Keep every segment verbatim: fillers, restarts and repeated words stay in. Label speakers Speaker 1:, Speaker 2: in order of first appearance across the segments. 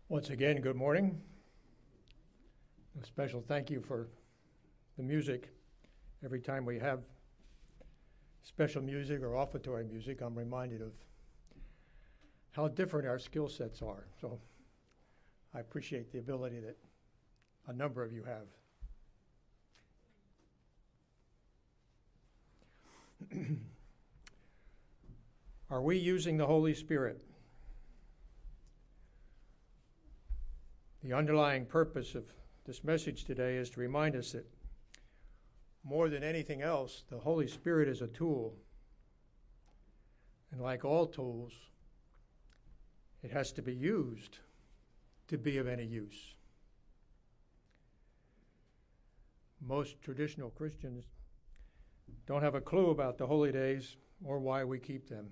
Speaker 1: Once again, good morning. A special thank you for the music. Every time we have special music or offertory music, I'm reminded of how different our skill sets are. So I appreciate the ability that a number of you have. Are we using the Holy Spirit? The underlying purpose of this message today is to remind us that more than anything else, the Holy Spirit is a tool. And like all tools, it has to be used to be of any use. Most traditional Christians don't have a clue about the holy days or why we keep them.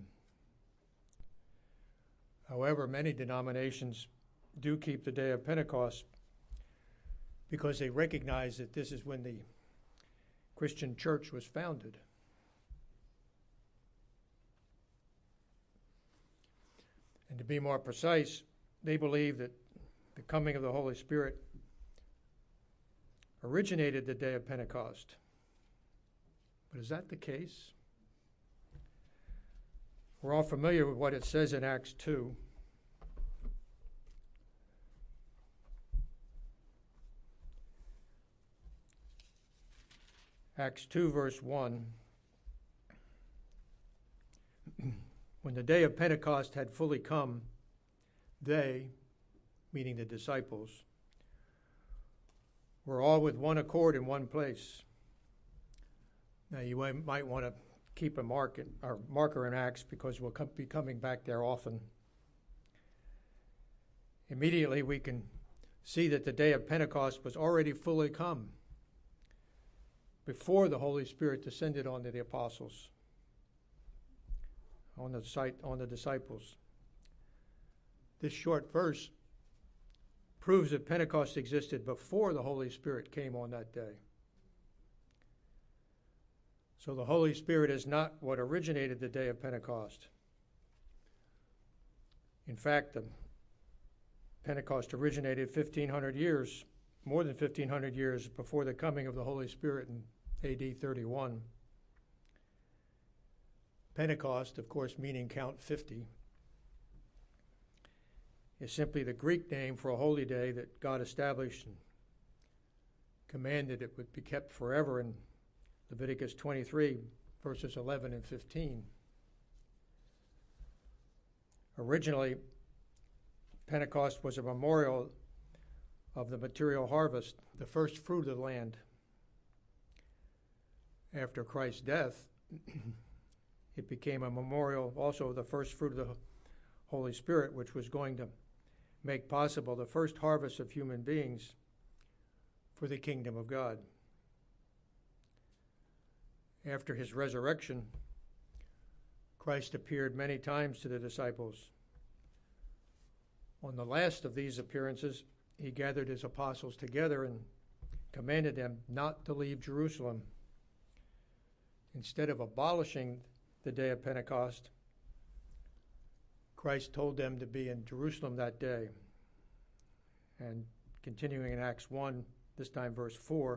Speaker 1: However, many denominations do keep the day of Pentecost because they recognize that this is when the Christian church was founded. And to be more precise, they believe that the coming of the Holy Spirit originated the day of Pentecost. But is that the case? We're all familiar with what it says in Acts two. Acts two, verse one. When the day of Pentecost had fully come, they, meaning the disciples, were all with one accord in one place. Now you might want to keep a mark in, or marker in Acts because we'll come, be coming back there often. Immediately we can see that the day of Pentecost was already fully come before the Holy Spirit descended onto the apostles, on the site, on the disciples. This short verse proves that Pentecost existed before the Holy Spirit came on that day. So the Holy Spirit is not what originated the day of Pentecost. In fact, the Pentecost originated fifteen hundred years, more than fifteen hundred years before the coming of the Holy Spirit in A D thirty-one. Pentecost, of course, meaning count fifty, is simply the Greek name for a holy day that God established and commanded it would be kept forever in Leviticus twenty-three, verses eleven and fifteen. Originally, Pentecost was a memorial of the material harvest, the first fruit of the land. After Christ's death, it became a memorial also of the first fruit of the Holy Spirit, which was going to make possible the first harvest of human beings for the kingdom of God. After his resurrection, Christ appeared many times to the disciples. On the last of these appearances, he gathered his apostles together and commanded them not to leave Jerusalem. Instead of abolishing the day of Pentecost, Christ told them to be in Jerusalem that day. And continuing in Acts one, this time verse four,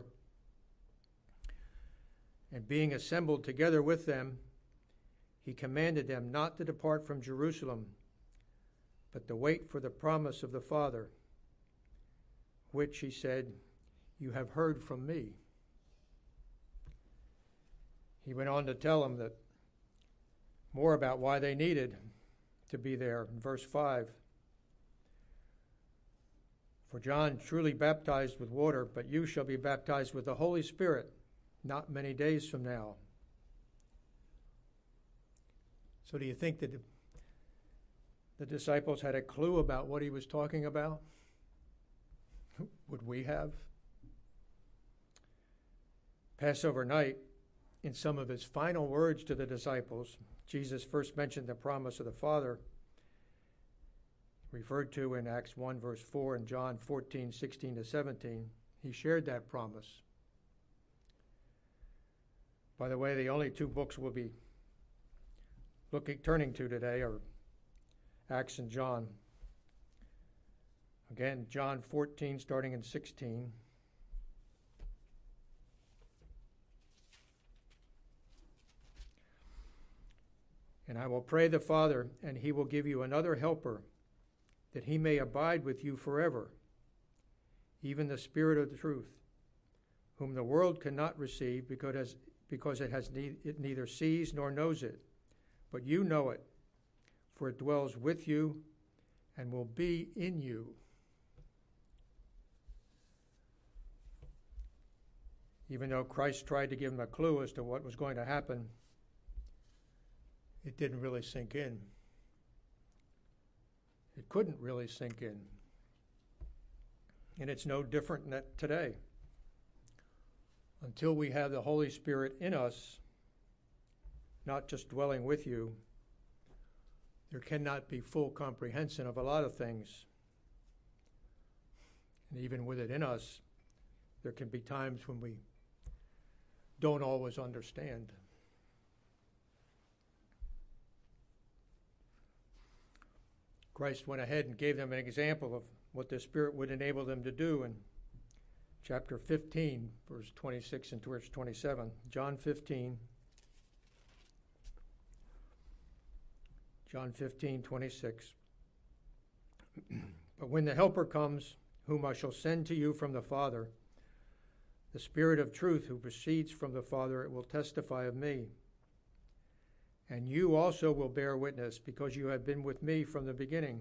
Speaker 1: and being assembled together with them, he commanded them not to depart from Jerusalem, but to wait for the promise of the Father, which, he said, you have heard from me. He went on to tell them that more about why they needed to be there. In verse five, for John truly baptized with water, but you shall be baptized with the Holy Spirit not many days from now. So do you think that the disciples had a clue about what he was talking about? Would we have? Passover night, in some of his final words to the disciples, Jesus first mentioned the promise of the Father, referred to in Acts one, verse four, and John fourteen, sixteen to seventeen. He shared that promise. By the way, the only two books we'll be looking, turning to today are Acts and John. Again, John fourteen, starting in sixteen. And I will pray the Father, and he will give you another helper, that he may abide with you forever, even the Spirit of the truth, whom the world cannot receive because, as, because it, has ne- it neither sees nor knows it. But you know it, for it dwells with you and will be in you. Even though Christ tried to give him a clue as to what was going to happen, it didn't really sink in. It couldn't really sink in. And it's no different than that today. Until we have the Holy Spirit in us, not just dwelling with you, there cannot be full comprehension of a lot of things. And even with it in us, there can be times when we don't always understand. Christ went ahead and gave them an example of what the Spirit would enable them to do in chapter fifteen, verse twenty-six and verse twenty-seven. John fifteen. John fifteen, twenty-six. But when the Helper comes, whom I shall send to you from the Father, the Spirit of truth who proceeds from the Father, it will testify of me. And you also will bear witness, because you have been with me from the beginning.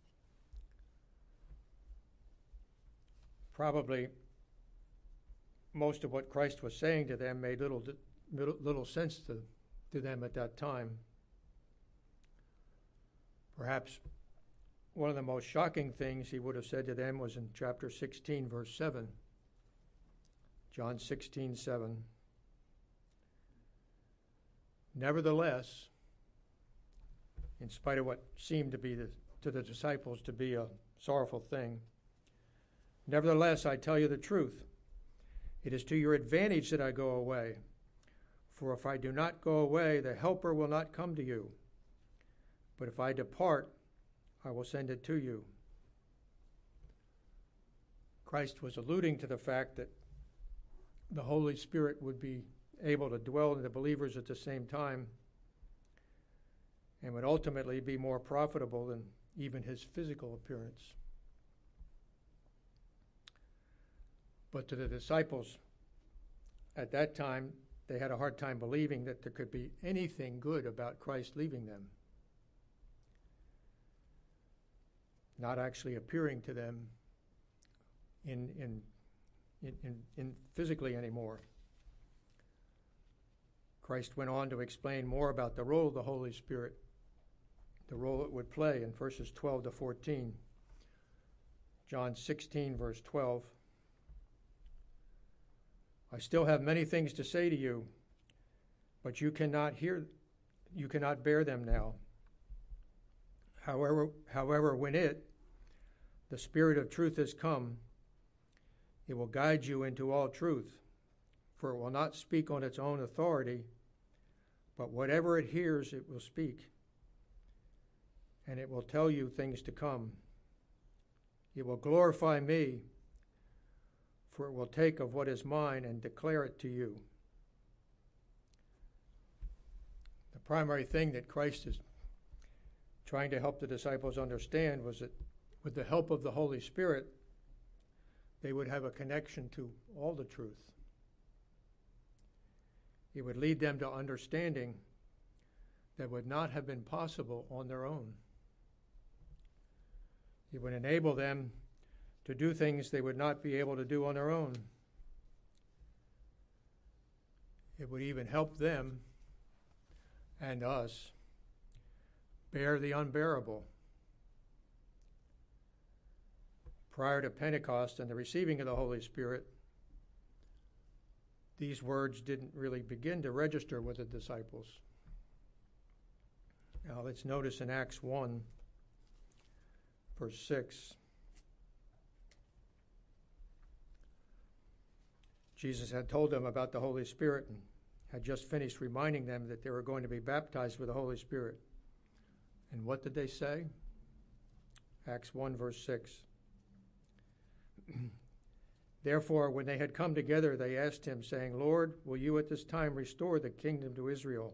Speaker 1: Probably most of what Christ was saying to them made little little sense to, to them at that time. Perhaps one of the most shocking things he would have said to them was in chapter sixteen, verse seven. John sixteen, seven. Nevertheless, in spite of what seemed to be the, to the disciples to be a sorrowful thing, nevertheless, I tell you the truth. It is to your advantage that I go away. For if I do not go away, the Helper will not come to you. But if I depart, I will send it to you. Christ was alluding to the fact that the Holy Spirit would be able to dwell in the believers at the same time and would ultimately be more profitable than even his physical appearance. But to the disciples at that time, they had a hard time believing that there could be anything good about Christ leaving them, not actually appearing to them in in in, in, in physically anymore. Christ went on to explain more about the role of the Holy Spirit, the role it would play in verses twelve to fourteen. John sixteen, verse twelve. I still have many things to say to you, but you cannot hear, you cannot bear them now. However, however, when it, the Spirit of truth, has come, it will guide you into all truth, for it will not speak on its own authority, but whatever it hears, it will speak, and it will tell you things to come. It will glorify me, for it will take of what is mine and declare it to you. The primary thing that Christ is trying to help the disciples understand was that with the help of the Holy Spirit, they would have a connection to all the truth. It would lead them to understanding that would not have been possible on their own. It would enable them to do things they would not be able to do on their own. It would even help them and us bear the unbearable. Prior to Pentecost and the receiving of the Holy Spirit, these words didn't really begin to register with the disciples. Now let's notice in Acts one, verse six. Jesus had told them about the Holy Spirit and had just finished reminding them that they were going to be baptized with the Holy Spirit. And what did they say? Acts one, verse six. Therefore, when they had come together, they asked him, saying, Lord, will you at this time restore the kingdom to Israel?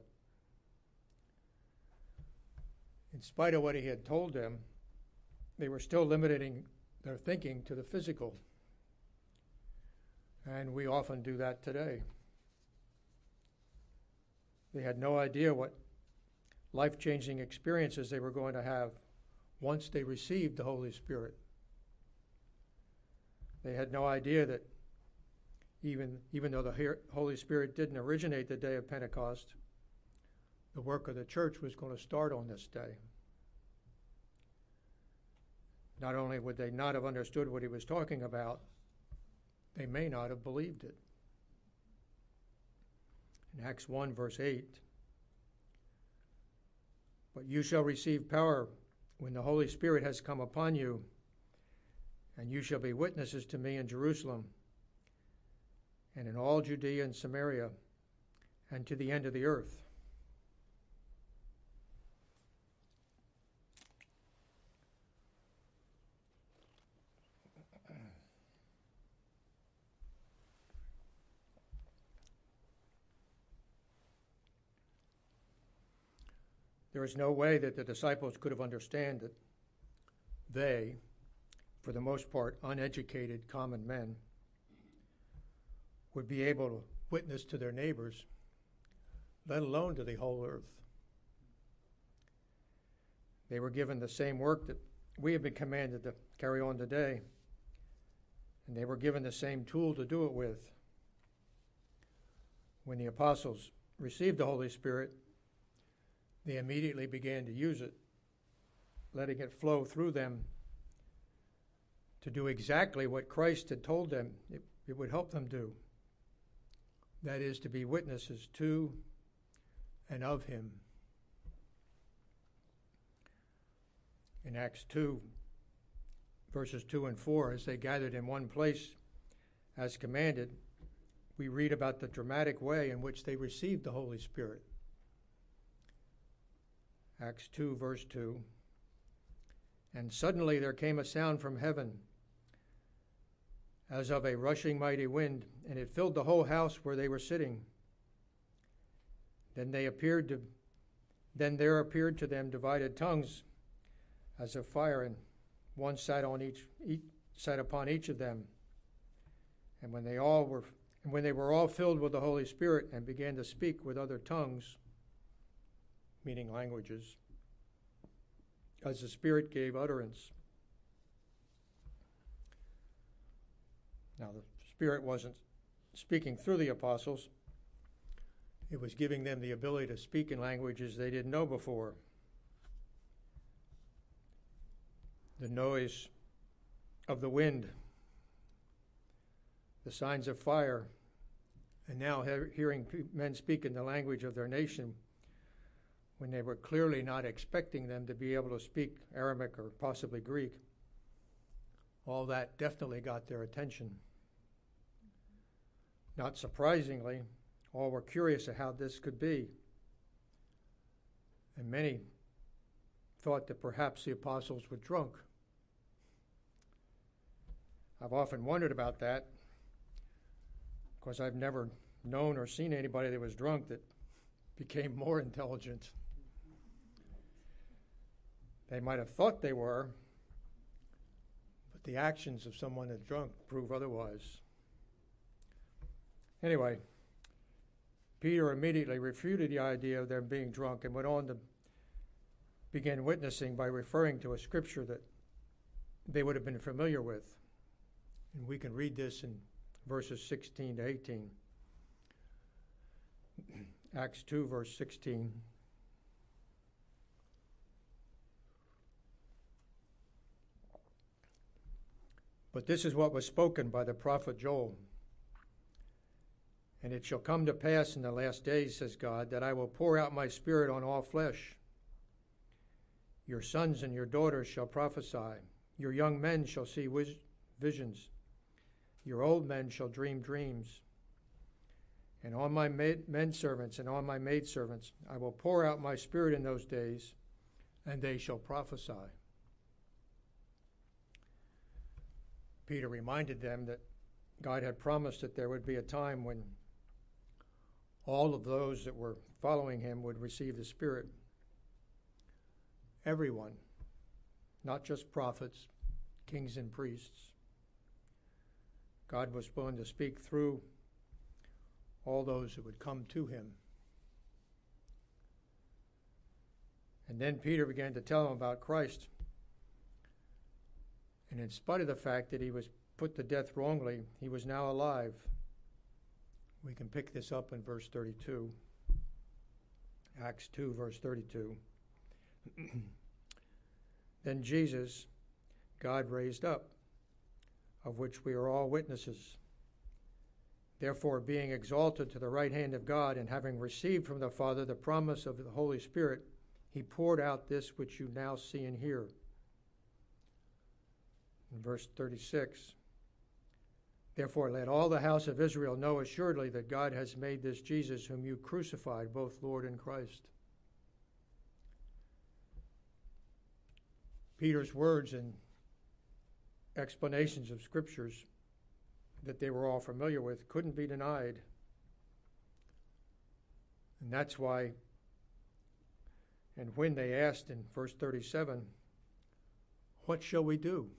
Speaker 1: In spite of what he had told them, they were still limiting their thinking to the physical. And we often do that today. They had no idea what life-changing experiences they were going to have once they received the Holy Spirit. They had no idea that even, even though the Holy Spirit didn't originate the day of Pentecost, the work of the church was going to start on this day. Not only would they not have understood what he was talking about, they may not have believed it. In Acts one, verse eight, but you shall receive power when the Holy Spirit has come upon you, and you shall be witnesses to me in Jerusalem and in all Judea and Samaria and to the end of the earth. There is no way that the disciples could have understood that they, for the most part uneducated common men, would be able to witness to their neighbors, let alone to the whole earth. They were given the same work that we have been commanded to carry on today, and they were given the same tool to do it with. When the apostles received the Holy Spirit, they immediately began to use it, letting it flow through them to do exactly what Christ had told them it, it would help them do. That is, to be witnesses to and of him. In Acts two, verses two and four, as they gathered in one place as commanded, we read about the dramatic way in which they received the Holy Spirit. Acts two, verse two, and suddenly there came a sound from heaven as of a rushing mighty wind, and it filled the whole house where they were sitting. Then they appeared to, then there appeared to them divided tongues as of fire, and one sat on each, each sat upon each of them. And when they all were, and when they were all filled with the Holy Spirit and began to speak with other tongues, meaning languages, as the Spirit gave utterance. Now, the Spirit wasn't speaking through the apostles. It was giving them the ability to speak in languages they didn't know before. The noise of the wind, the signs of fire, and now he- hearing men speak in the language of their nation when they were clearly not expecting them to be able to speak Aramaic or possibly Greek. All that definitely got their attention. Not surprisingly, all were curious of how this could be. And many thought that perhaps the apostles were drunk. I've often wondered about that, because I've never known or seen anybody that was drunk that became more intelligent. They might have thought they were, but the actions of someone that's drunk prove otherwise. Anyway, Peter immediately refuted the idea of them being drunk and went on to begin witnessing by referring to a scripture that they would have been familiar with. And we can read this in verses sixteen to eighteen. Acts two, verse sixteen. But this is what was spoken by the prophet Joel. And it shall come to pass in the last days, says God, that I will pour out my spirit on all flesh. Your sons and your daughters shall prophesy. Your young men shall see wis- visions. Your old men shall dream dreams. And on my maid, men servants and on my maidservants I will pour out my spirit in those days, and they shall prophesy. Peter reminded them that God had promised that there would be a time when all of those that were following him would receive the Spirit. Everyone, not just prophets, kings and priests. God was willing to speak through all those who would come to him. And then Peter began to tell him about Christ. And in spite of the fact that he was put to death wrongly, he was now alive. We can pick this up in verse thirty-two. Acts two, verse thirty-two. Then Jesus, God raised up, of which we are all witnesses. Therefore, being exalted to the right hand of God, and having received from the Father the promise of the Holy Spirit, he poured out this which you now see and hear. In verse thirty-six, therefore let all the house of Israel know assuredly that God has made this Jesus, whom you crucified, both Lord and Christ. Peter's words and explanations of scriptures that they were all familiar with couldn't be denied. And that's why, and when they asked in verse thirty-seven, what shall we do?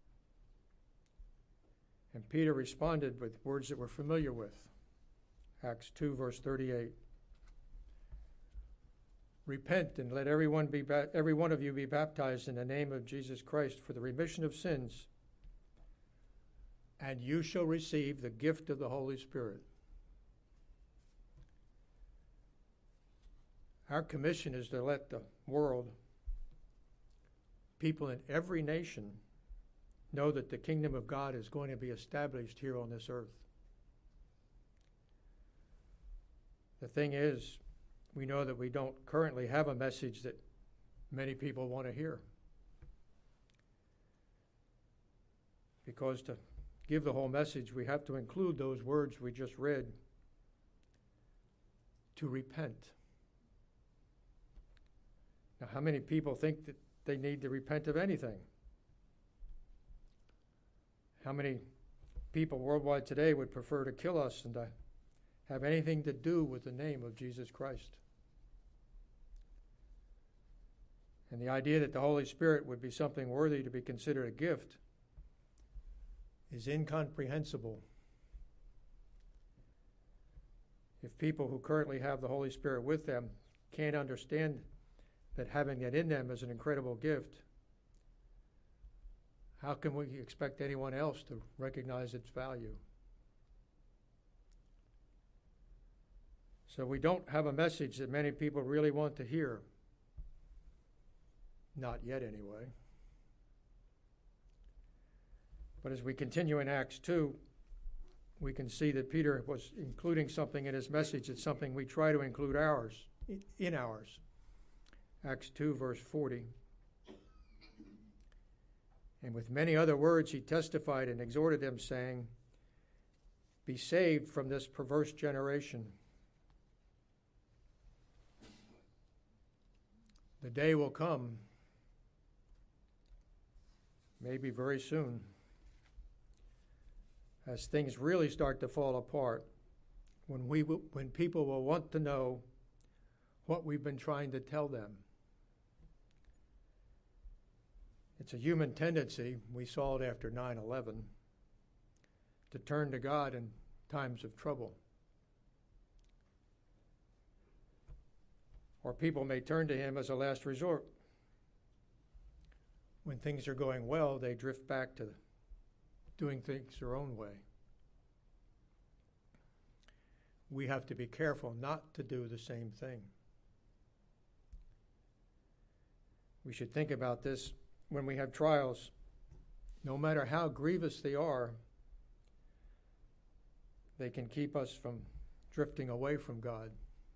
Speaker 1: And Peter responded with words that we're familiar with. Acts two, verse thirty-eight. Repent and let everyone be ba- every one of you be baptized in the name of Jesus Christ for the remission of sins, and you shall receive the gift of the Holy Spirit. Our commission is to let the world, people in every nation, know that the kingdom of God is going to be established here on this earth. The thing is, we know that we don't currently have a message that many people want to hear. Because to give the whole message, we have to include those words we just read, to repent. Now, how many people think that they need to repent of anything? How many people worldwide today would prefer to kill us and to have anything to do with the name of Jesus Christ? And the idea that the Holy Spirit would be something worthy to be considered a gift is incomprehensible. If people who currently have the Holy Spirit with them can't understand that having it in them is an incredible gift, how can we expect anyone else to recognize its value? So we don't have a message that many people really want to hear. Not yet, anyway. But as we continue in Acts two, we can see that Peter was including something in his message. It's something we try to include ours, in ours. Acts two, verse forty. And with many other words he testified and exhorted them, saying, be saved from this perverse generation. The day will come, maybe very soon, as things really start to fall apart, when we will, when people will want to know what we've been trying to tell them. It's a human tendency, we saw it after nine eleven, to turn to God in times of trouble. Or people may turn to him as a last resort. When things are going well, they drift back to doing things their own way. We have to be careful not to do the same thing. We should think about this when we have trials. No matter how grievous they are, they can keep us from drifting away from God.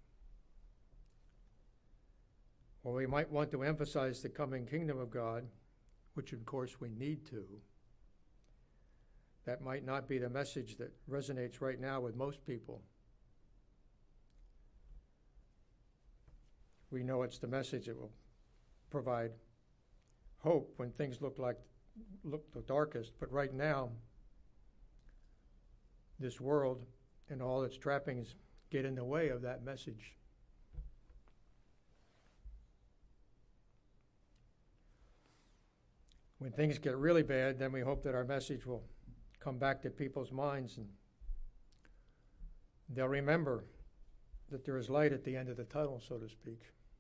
Speaker 1: Or we might want to emphasize the coming kingdom of God, which of course we need to. That might not be the message that resonates right now with most people. We know it's the message that will provide hope when things look like look the darkest. But right now, this world and all its trappings get in the way of that message. When things get really bad, then we hope that our message will come back to people's minds and they'll remember that there is light at the end of the tunnel, so to speak.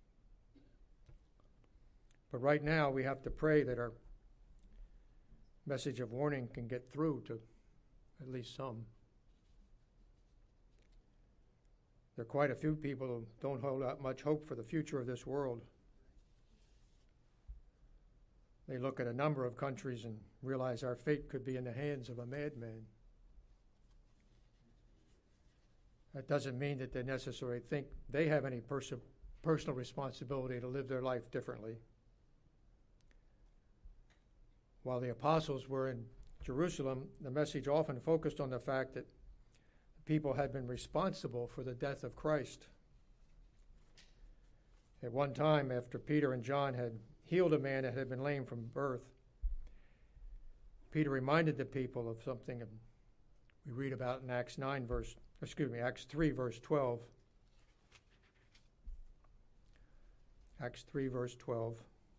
Speaker 1: But right now, we have to pray that our message of warning can get through to at least some. There are quite a few people who don't hold out much hope for the future of this world. They look at a number of countries and realize our fate could be in the hands of a madman. That doesn't mean that they necessarily think they have any pers- personal responsibility to live their life differently. While the apostles were in Jerusalem, the message often focused on the fact that the people had been responsible for the death of Christ. At one time, after Peter and John had healed a man that had been lame from birth, Peter reminded the people of something we read about in Acts nine, verse, excuse me, Acts three, verse twelve. Acts three, verse twelve.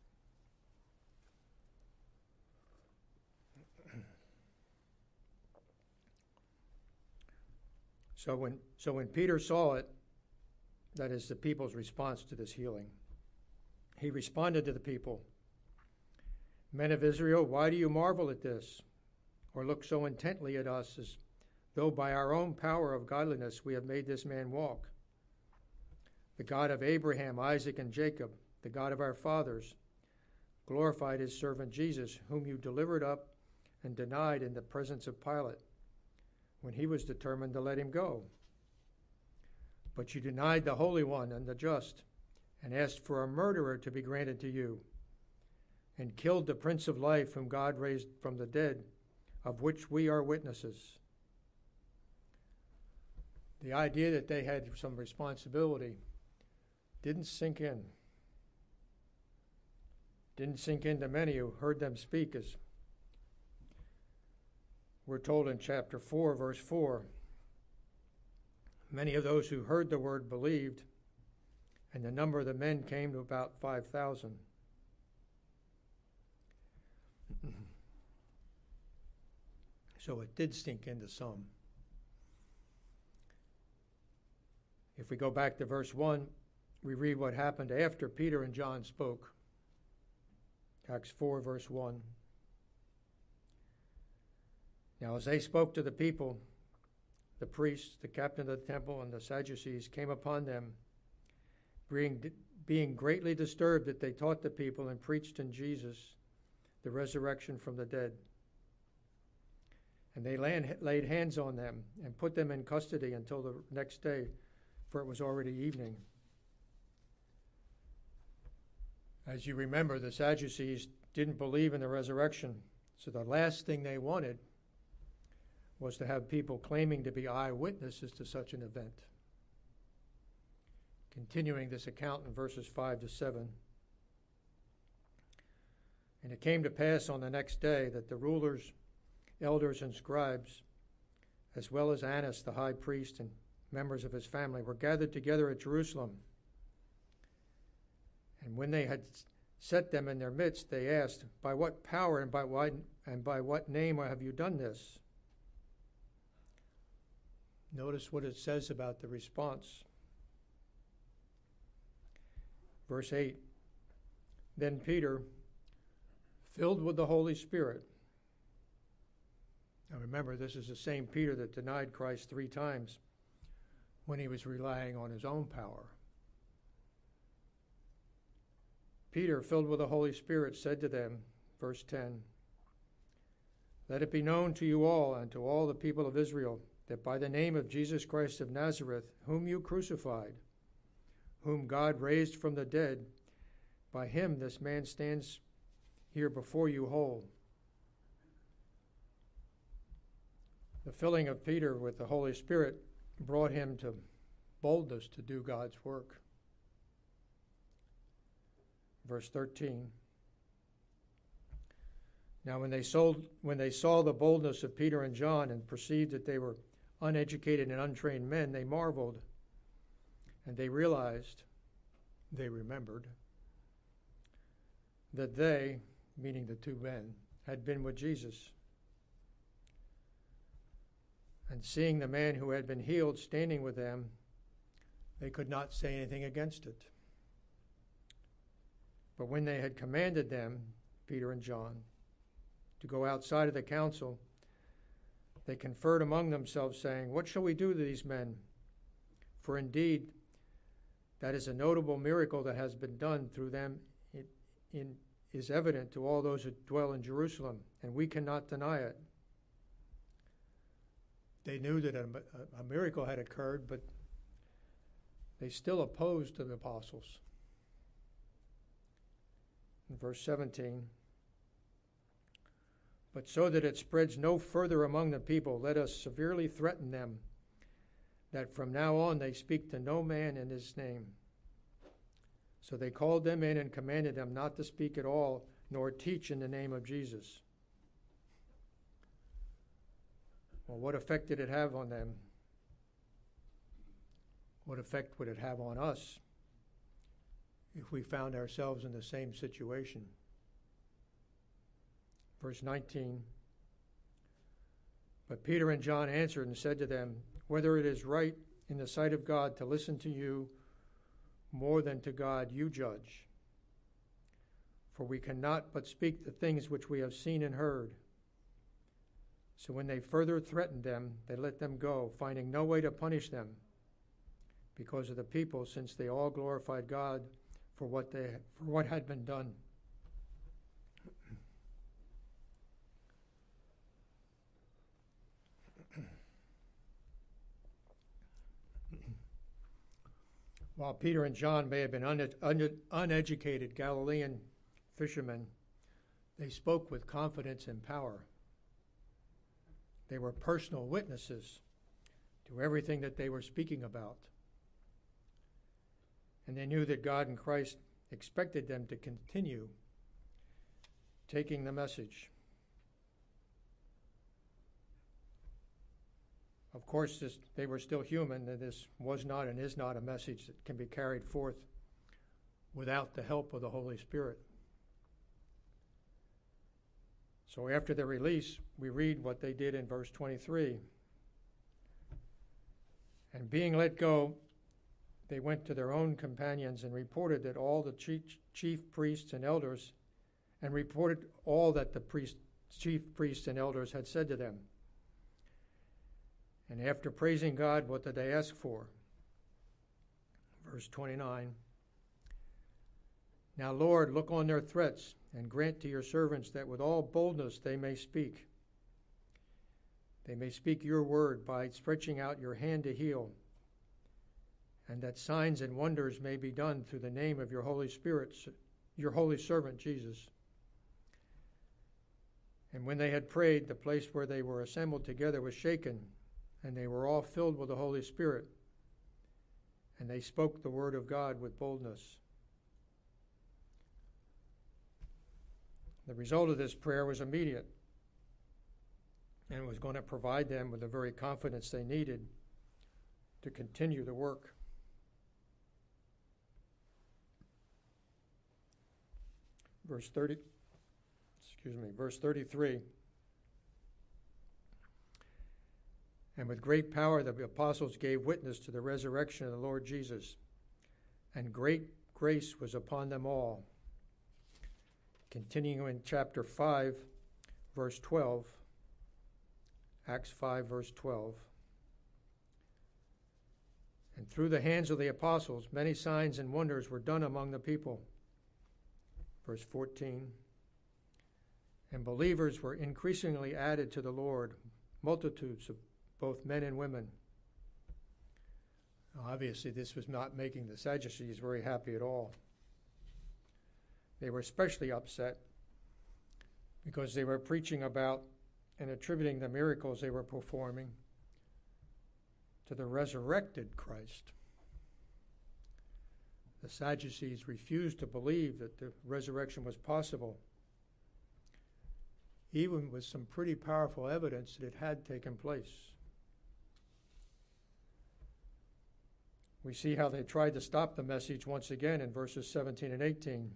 Speaker 1: So when, so when Peter saw it, that is the people's response to this healing, he responded to the people, "Men of Israel, why do you marvel at this, or look so intently at us as though by our own power of godliness we have made this man walk? The God of Abraham, Isaac, and Jacob, the God of our fathers, glorified his servant Jesus, whom you delivered up and denied in the presence of Pilate, when he was determined to let him go. But you denied the Holy One and the just, and asked for a murderer to be granted to you, and killed the Prince of Life, whom God raised from the dead, of which we are witnesses." The idea that they had some responsibility didn't sink in. Didn't sink into many who heard them speak, as we're told in chapter four, verse four. Many of those who heard the word believed, and the number of the men came to about five thousand. So it did sink into some. If we go back to verse one, we read what happened after Peter and John spoke. Acts four, verse one. Now as they spoke to the people, the priests, the captain of the temple, and the Sadducees came upon them, being, being greatly disturbed that they taught the people and preached in Jesus the resurrection from the dead. And they land, laid hands on them and put them in custody until the next day, for it was already evening. As you remember, the Sadducees didn't believe in the resurrection, so the last thing they wanted was to have people claiming to be eyewitnesses to such an event. Continuing this account in verses five to seven. And it came to pass on the next day that the rulers, elders, and scribes, as well as Annas the high priest and members of his family, were gathered together at Jerusalem. And when they had set them in their midst, they asked, "By what power and by what, and by what name have you done this?" Notice what it says about the response. Verse eight, "Then Peter, filled with the Holy Spirit." Now remember, this is the same Peter that denied Christ three times when he was relying on his own power. Peter, filled with the Holy Spirit, said to them, verse ten, "Let it be known to you all and to all the people of Israel that by the name of Jesus Christ of Nazareth, whom you crucified, whom God raised from the dead, by him this man stands here before you whole." The filling of Peter with the Holy Spirit brought him to boldness to do God's work. Verse thirteen, Now when they, sold, when they saw the boldness of Peter and John and perceived that they were uneducated and untrained men, they marveled, and they realized, they remembered, that they, meaning the two men, had been with Jesus. And seeing the man who had been healed standing with them, they could not say anything against it. But when they had commanded them, Peter and John, to go outside of the council, they conferred among themselves, saying, "What shall we do to these men? For indeed, that is a notable miracle that has been done through them. It in, is evident to all those who dwell in Jerusalem, and we cannot deny it." They knew that a, a miracle had occurred, but they still opposed the apostles. In verse seventeen, "But so that it spreads no further among the people, let us severely threaten them, that from now on they speak to no man in his name." So they called them in and commanded them not to speak at all, nor teach in the name of Jesus. Well, what effect did it have on them? What effect would it have on us if we found ourselves in the same situation? Verse nineteen, "But Peter and John answered and said to them, Whether it is right in the sight of God to listen to you more than to God, you judge. For we cannot but speak the things which we have seen and heard." So when they further threatened them, they let them go, finding no way to punish them because of the people, since they all glorified God for what they for what had been done. While Peter and John may have been un- un- uneducated Galilean fishermen, they spoke with confidence and power. They were personal witnesses to everything that they were speaking about. And they knew that God and Christ expected them to continue taking the message. Of course, this, they were still human, and this was not and is not a message that can be carried forth without the help of the Holy Spirit. So after the release, we read what they did in verse twenty-three. "And being let go, they went to their own companions and reported that all the chief, chief priests and elders, and reported all that the priest, chief priests and elders had said to them. And after praising God, what did they ask for?" Verse twenty-nine, "Now, Lord, look on their threats, and grant to your servants that with all boldness they may speak. They may speak your word by stretching out your hand to heal, and that signs and wonders may be done through the name of your Holy Spirit, your holy servant Jesus." And when they had prayed, the place where they were assembled together was shaken, and they were all filled with the Holy Spirit, and they spoke the word of God with boldness. The result of this prayer was immediate, and was going to provide them with the very confidence they needed to continue the work. Verse thirty, excuse me, verse thirty-three. "And with great power the apostles gave witness to the resurrection of the Lord Jesus, and great grace was upon them all." Continuing in chapter five, verse twelve, Acts five, verse twelve. "And through the hands of the apostles many signs and wonders were done among the people." Verse fourteen, "And believers were increasingly added to the Lord, multitudes of both men and women." Now, obviously, this was not making the Sadducees very happy at all. They were especially upset because they were preaching about and attributing the miracles they were performing to the resurrected Christ. The Sadducees refused to believe that the resurrection was possible. even with some pretty powerful evidence that it had taken place. We see how they tried to stop the message once again in verses seventeen and eighteen.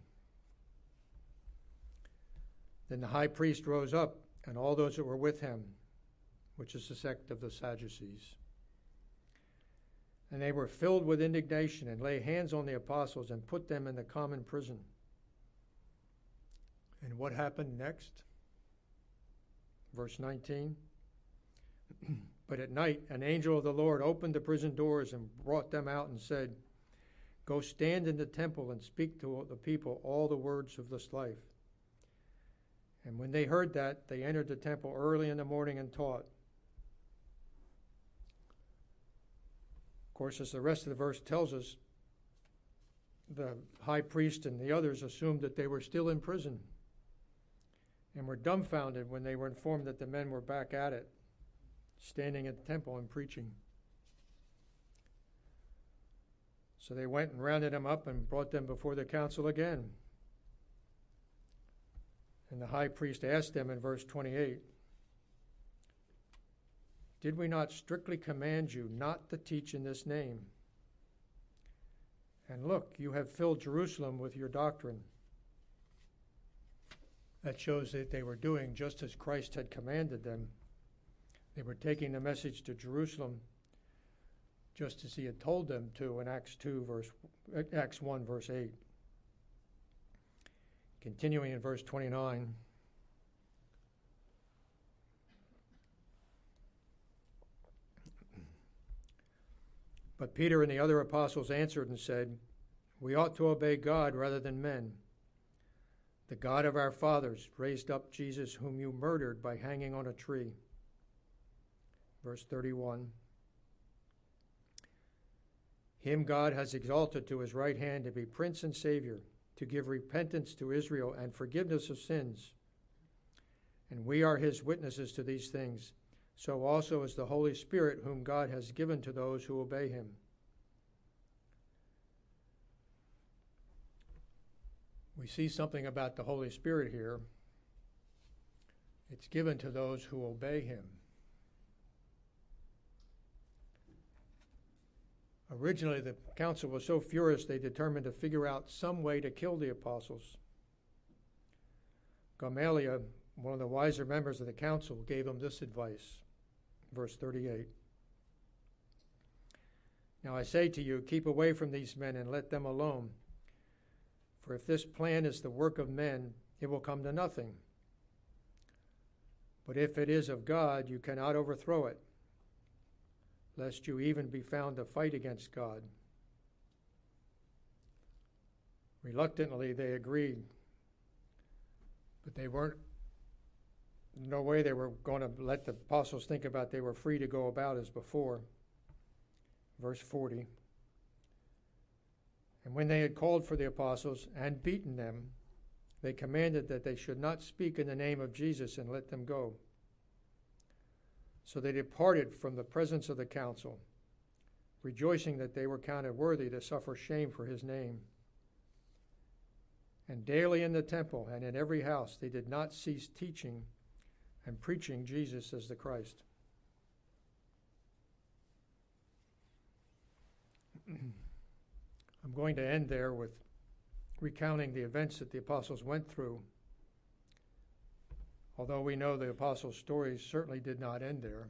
Speaker 1: Then the high priest rose up, and all those that were with him, which is the sect of the Sadducees. And they were filled with indignation, and laid hands on the apostles, and put them in the common prison. And what happened next? Verse nineteen. But at night an angel of the Lord opened the prison doors and brought them out and said, Go stand in the temple and speak to the people all the words of this life. And when they heard that, they entered the temple early in the morning and taught. Of course, as the rest of the verse tells us, the high priest and the others assumed that they were still in prison and were dumbfounded when they were informed that the men were back at it, standing at the temple and preaching. So they went and rounded them up and brought them before the council again. And the high priest asked them in verse twenty-eight, Did we not strictly command you not to teach in this name? And look, you have filled Jerusalem with your doctrine. That shows that they were doing just as Christ had commanded them. They were taking the message to Jerusalem just as he had told them to in Acts two, verse Acts one, verse eight. Continuing in verse twenty-nine. But Peter and the other apostles answered and said, We ought to obey God rather than men. The God of our fathers raised up Jesus, whom you murdered by hanging on a tree. Verse thirty-one. Him God has exalted to his right hand to be Prince and Savior, to give repentance to Israel and forgiveness of sins. And we are his witnesses to these things. So also is the Holy Spirit, whom God has given to those who obey him. We see something about the Holy Spirit here. It's given to those who obey him. Originally, the council was so furious they determined to figure out some way to kill the apostles. Gamaliel, one of the wiser members of the council, gave them this advice. Verse thirty-eight. Now I say to you, keep away from these men and let them alone. For if this plan is the work of men, it will come to nothing. But if it is of God, you cannot overthrow it, lest you even be found to fight against God. Reluctantly, they agreed, but they weren't, no way they were going to let the apostles think about they were free to go about as before. Verse forty. And when they had called for the apostles and beaten them, they commanded that they should not speak in the name of Jesus and let them go. So they departed from the presence of the council, rejoicing that they were counted worthy to suffer shame for his name. And daily in the temple and in every house they did not cease teaching and preaching Jesus as the Christ. I'm going to end there with recounting the events that the apostles went through. Although we know the apostles' stories certainly did not end there.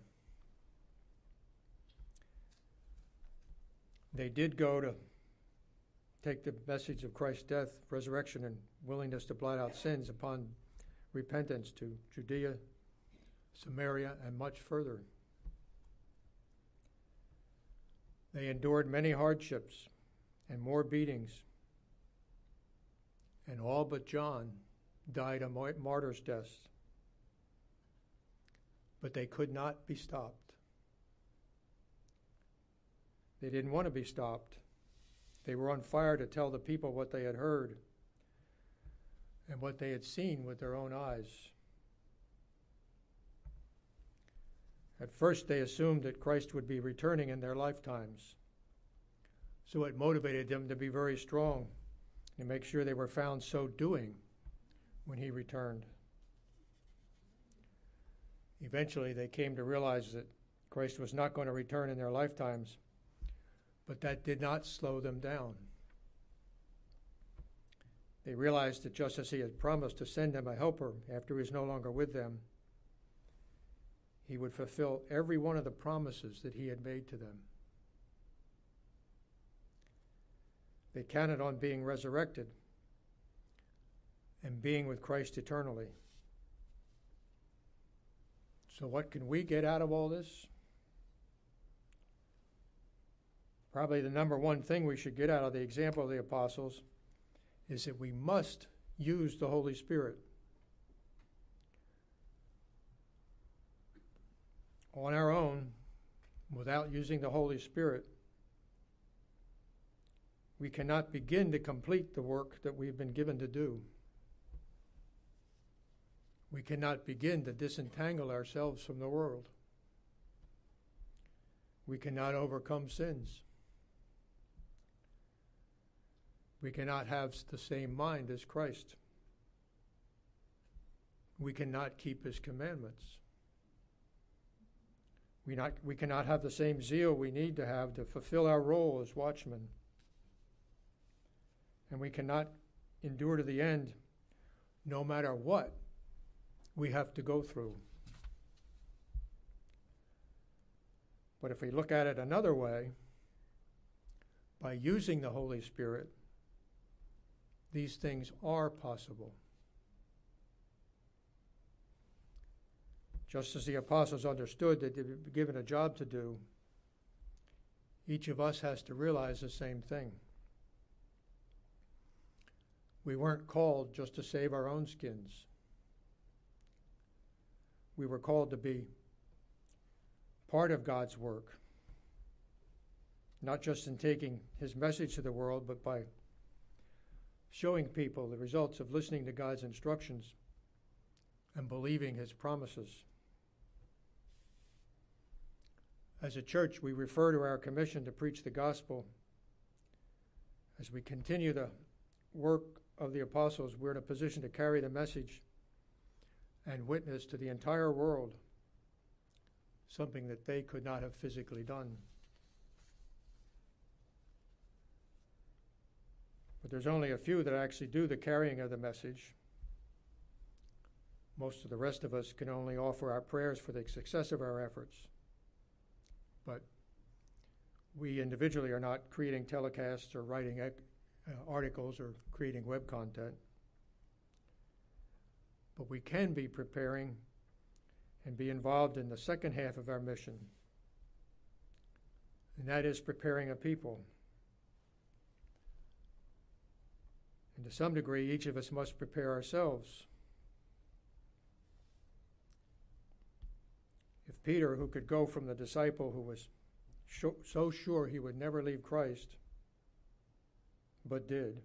Speaker 1: They did go to take the message of Christ's death, resurrection, and willingness to blot out sins upon repentance to Judea, Samaria, and much further. They endured many hardships and more beatings, and all but John died a martyr's death. But they could not be stopped. They didn't want to be stopped. They were on fire to tell the people what they had heard and what they had seen with their own eyes. At first, they assumed that Christ would be returning in their lifetimes. So it motivated them to be very strong and make sure they were found so doing when he returned. Eventually, they came to realize that Christ was not going to return in their lifetimes, but that did not slow them down. They realized that just as he had promised to send them a helper after he was no longer with them, he would fulfill every one of the promises that he had made to them. They counted on being resurrected and being with Christ eternally. So what can we get out of all this? Probably the number one thing we should get out of the example of the apostles is that we must use the Holy Spirit. On our own, without using the Holy Spirit, we cannot begin to complete the work that we've been given to do. We cannot begin to disentangle ourselves from the world. We cannot overcome sins. We cannot have the same mind as Christ. We cannot keep his commandments. We, not, we cannot have the same zeal we need to have to fulfill our role as watchmen. And we cannot endure to the end no matter what we have to go through. But if we look at it another way, by using the Holy Spirit, these things are possible. Just as the apostles understood that they were given a job to do, each of us has to realize the same thing. We weren't called just to save our own skins. We were called to be part of God's work, not just in taking his message to the world, but by showing people the results of listening to God's instructions and believing his promises. As a church, we refer to our commission to preach the gospel. As we continue the work of the apostles, we're in a position to carry the message and witness to the entire world, something that they could not have physically done. But there's only a few that actually do the carrying of the message. Most of the rest of us can only offer our prayers for the success of our efforts. But we individually are not creating telecasts or writing ec- uh, articles or creating web content. But we can be preparing and be involved in the second half of our mission, and that is preparing a people. And to some degree, each of us must prepare ourselves. If Peter, who could go from the disciple who was so sure he would never leave Christ, but did,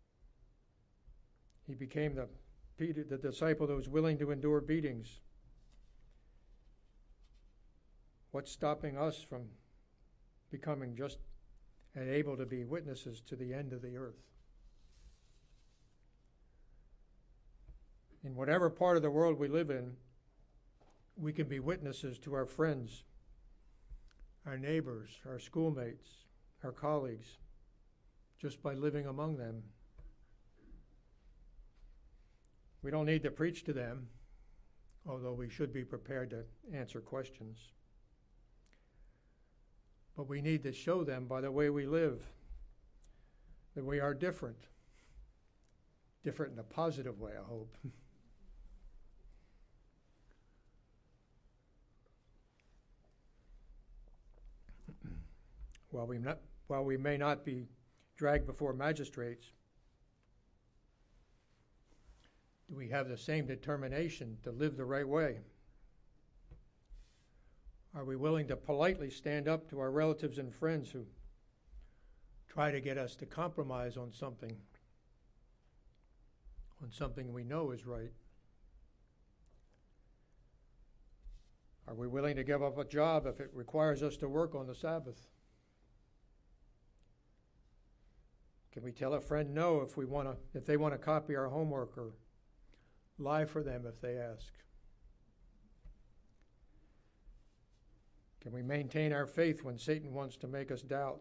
Speaker 1: he became the Peter, the disciple that was willing to endure beatings. What's stopping us from becoming just and able to be witnesses to the end of the earth? In whatever part of the world we live in, we can be witnesses to our friends, our neighbors, our schoolmates, our colleagues, just by living among them. We don't need to preach to them, although we should be prepared to answer questions. But we need to show them by the way we live that we are different. Different in a positive way, I hope. While we, not, while we may not be dragged before magistrates, do we have the same determination to live the right way? Are we willing to politely stand up to our relatives and friends who try to get us to compromise on something, on something we know is right? Are we willing to give up a job if it requires us to work on the Sabbath? Can we tell a friend no if we want to, if they want to copy our homework, or lie for them if they ask? Can we maintain our faith when Satan wants to make us doubt?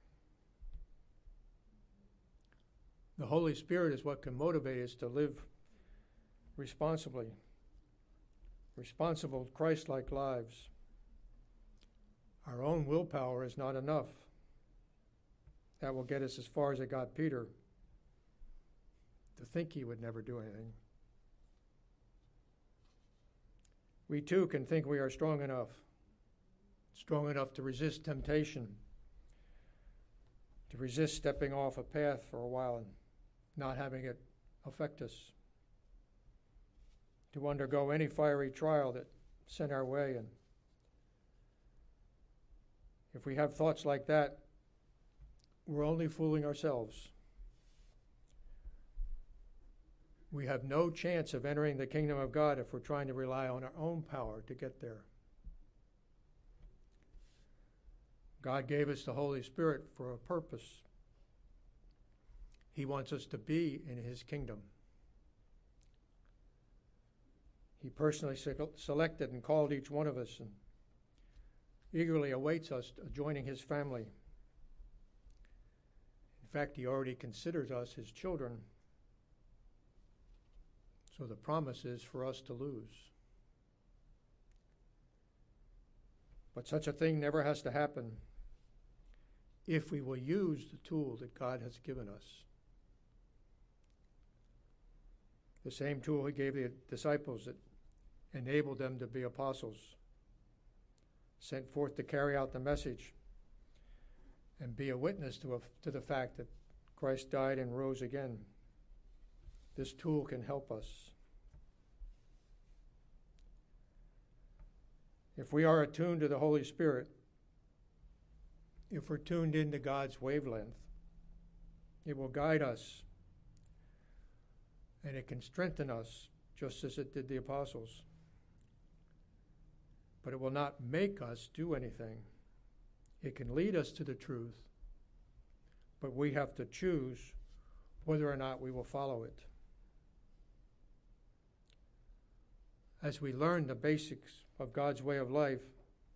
Speaker 1: The Holy Spirit is what can motivate us to live responsibly, responsible, Christ-like lives. Our own willpower is not enough. That will get us as far as it got Peter, to think he would never do anything. We too can think we are strong enough, strong enough to resist temptation, to resist stepping off a path for a while and not having it affect us, to undergo any fiery trial that sent our way. And if we have thoughts like that, we're only fooling ourselves. We have no chance of entering the kingdom of God if we're trying to rely on our own power to get there. God gave us the Holy Spirit for a purpose. He wants us to be in His kingdom. He personally selected and called each one of us and eagerly awaits us joining His family. In fact, He already considers us His children. So the promise is for us to lose. But such a thing never has to happen if we will use the tool that God has given us. The same tool He gave the disciples that enabled them to be apostles, sent forth to carry out the message and be a witness to, a, to the fact that Christ died and rose again. This tool can help us. If we are attuned to the Holy Spirit, if we're tuned into God's wavelength, it will guide us and it can strengthen us just as it did the apostles. But it will not make us do anything. It can lead us to the truth, but we have to choose whether or not we will follow it. As we learn the basics of God's way of life,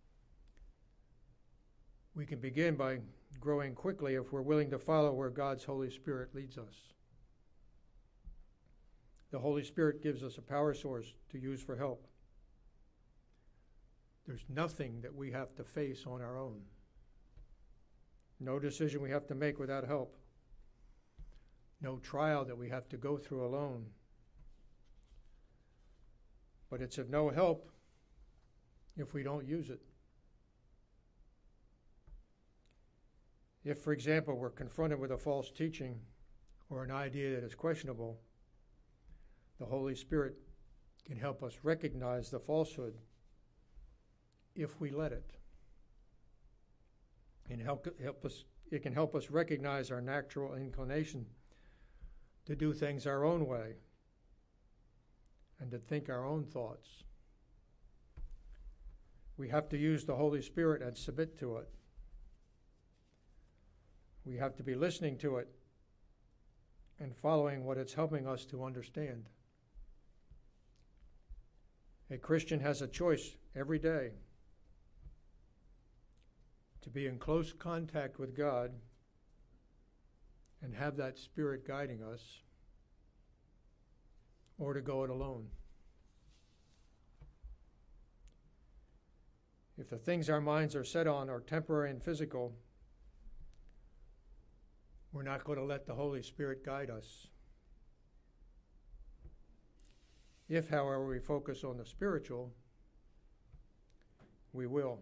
Speaker 1: we can begin by growing quickly if we're willing to follow where God's Holy Spirit leads us. The Holy Spirit gives us a power source to use for help. There's nothing that we have to face on our own. No decision we have to make without help. No trial that we have to go through alone. But it's of no help if we don't use it. If, for example, we're confronted with a false teaching or an idea that is questionable, the Holy Spirit can help us recognize the falsehood if we let it. And help, help us, it can help us recognize our natural inclination to do things our own way and to think our own thoughts. We have to use the Holy Spirit and submit to it. We have to be listening to it and following what it's helping us to understand. A Christian has a choice every day to be in close contact with God and have that Spirit guiding us, or to go it alone. If the things our minds are set on are temporary and physical, we're not going to let the Holy Spirit guide us. If, however, we focus on the spiritual, we will.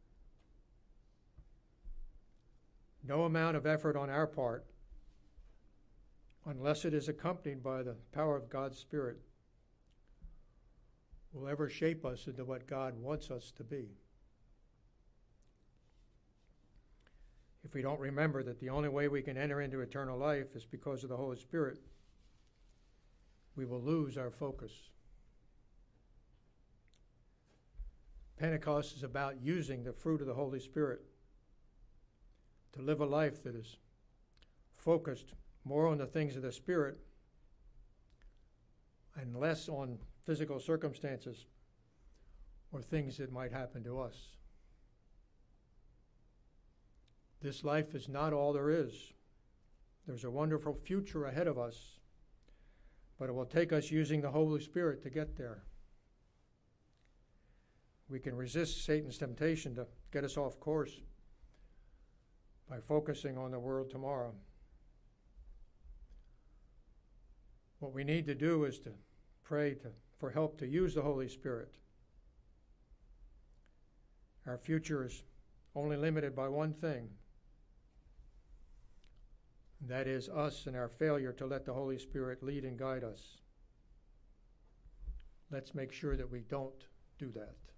Speaker 1: No amount of effort on our part, unless it is accompanied by the power of God's Spirit, will ever shape us into what God wants us to be. If we don't remember that the only way we can enter into eternal life is because of the Holy Spirit, we will lose our focus. Pentecost is about using the fruit of the Holy Spirit to live a life that is focused more on the things of the Spirit and less on physical circumstances or things that might happen to us. This life is not all there is. There's a wonderful future ahead of us, but it will take us using the Holy Spirit to get there. We can resist Satan's temptation to get us off course by focusing on the world tomorrow. What we need to do is to pray to, for help to use the Holy Spirit. Our future is only limited by one thing, and that is us and our failure to let the Holy Spirit lead and guide us. Let's make sure that we don't do that.